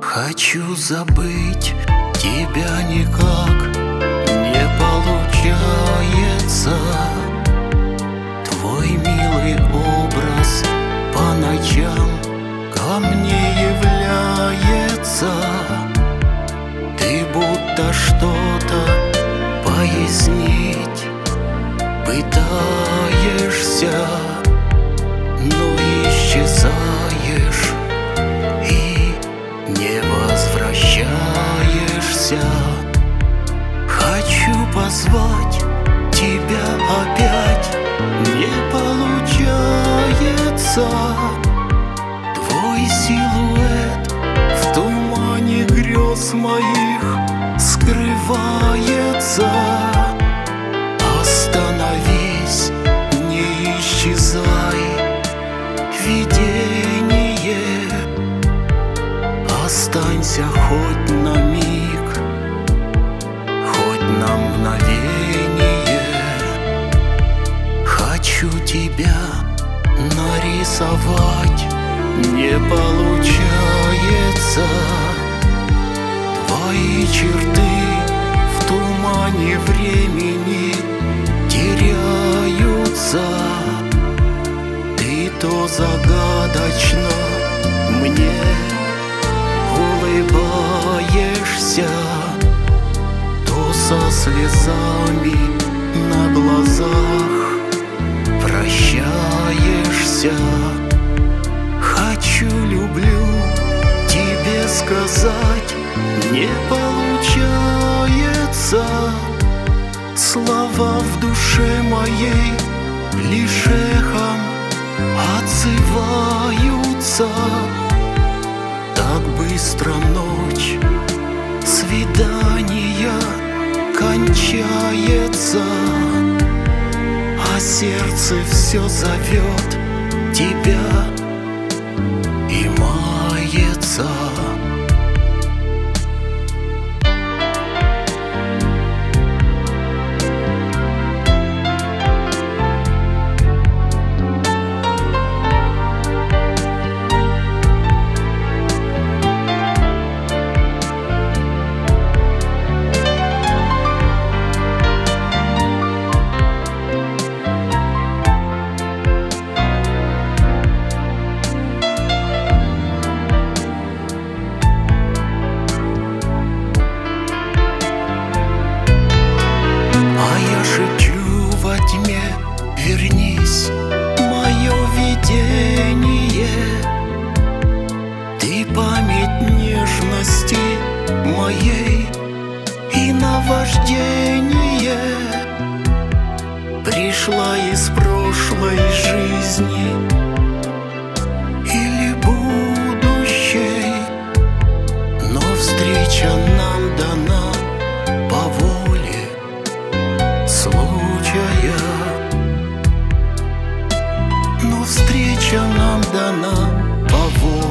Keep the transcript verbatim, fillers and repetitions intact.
Хочу забыть тебя, никак не получается. Твой милый образ по ночам ко мне является. Ты будто что-то пояснить пытаешься, но исчезаешь и не возвращаешься. Хочу позвать тебя опять, не получается. Твой силуэт в тумане грез моих скрывается. Остановись, не исчезай, видение. Останься хоть на миг, хоть на мгновение. Хочу тебя нарисовать, не получается. Твои черты в тумане времени теряются. Ты то загадочно мне улыбаешься, то со слезами на глазах прощаешься. Хочу, люблю тебе сказать, не получается. Слова в душе моей лишь эхом отзываются. Так быстро ночь свидания кончается, а сердце все зовет тебя и мается. Вернись, мое видение. Ты память нежности моей и наваждение. Пришла из прошлой жизни или будущей, но встреча нам дана по воле случая. Но встреча нам дана по воле